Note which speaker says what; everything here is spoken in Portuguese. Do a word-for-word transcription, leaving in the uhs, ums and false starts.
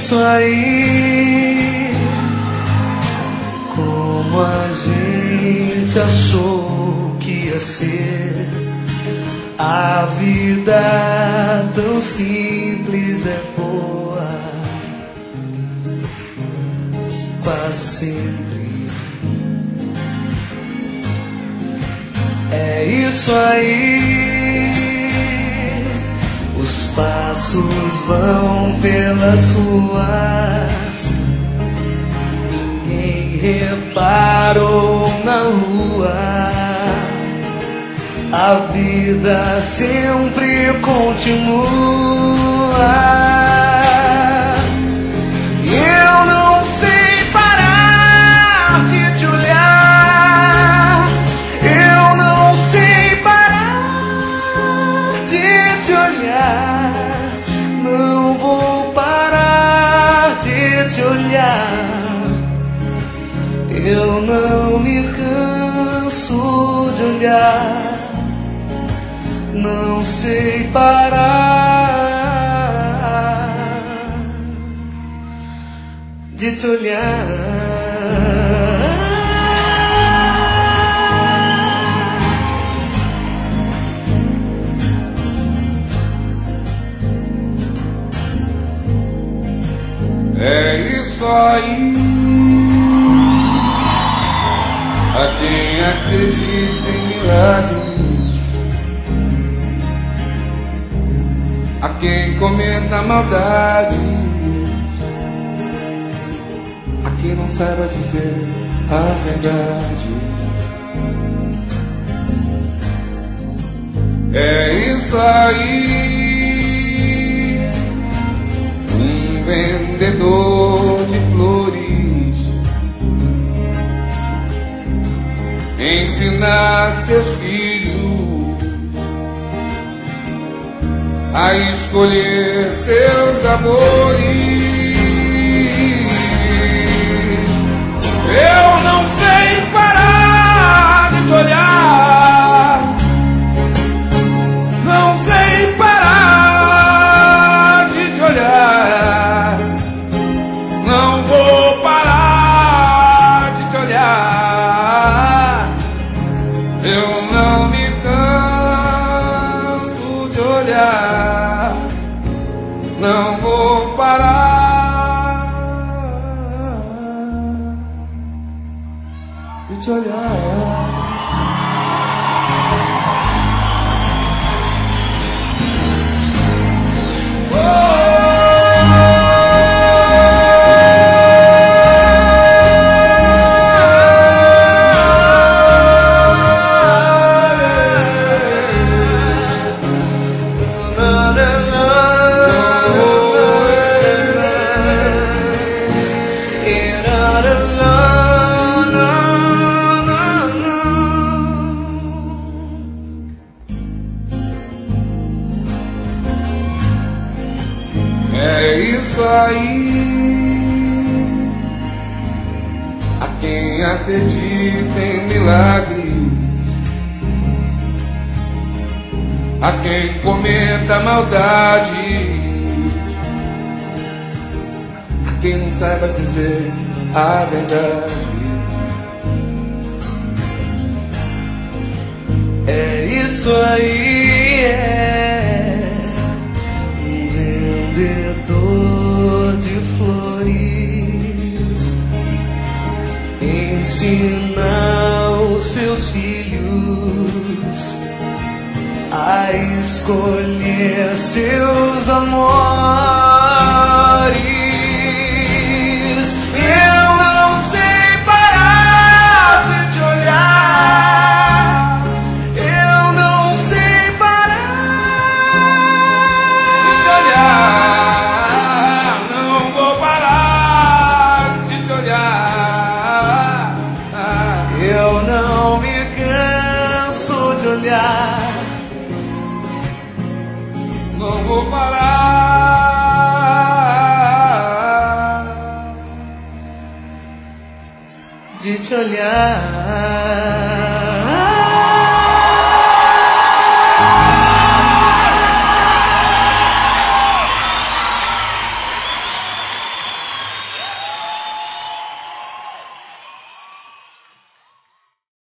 Speaker 1: isso aí. Como a gente achou que ia ser. A vida tão simples é boa, quase sempre. É isso aí. Os passos vão pelas ruas, ninguém reparou na lua. A vida sempre continua. E eu não sei parar de te olhar. Eu não sei parar de te olhar. Não vou parar de te olhar. Eu não me canso de olhar. Não sei parar de te olhar.
Speaker 2: É isso aí. A quem acredita em milagres, a quem cometa maldade, a quem não saiba dizer a verdade. É isso aí. Um vendedor de flores ensina seus filhos a escolher seus amores. Eu não sei parar de te olhar. Não sei parar de te olhar. Não vou parar de te olhar. Eu não me canso de olhar. Não vou parar de te olhar. É isso aí. A quem acredita em milagres, a quem cometa maldade, a quem não saiba dizer a verdade.
Speaker 1: É isso aí, é um vendedor de flores ensina os seus filhos a escolher seus amores. Eu não sei parar de te olhar. Eu não sei parar de te olhar. Não vou parar de te olhar. Eu não me canso de olhar. Não vou parar de te olhar.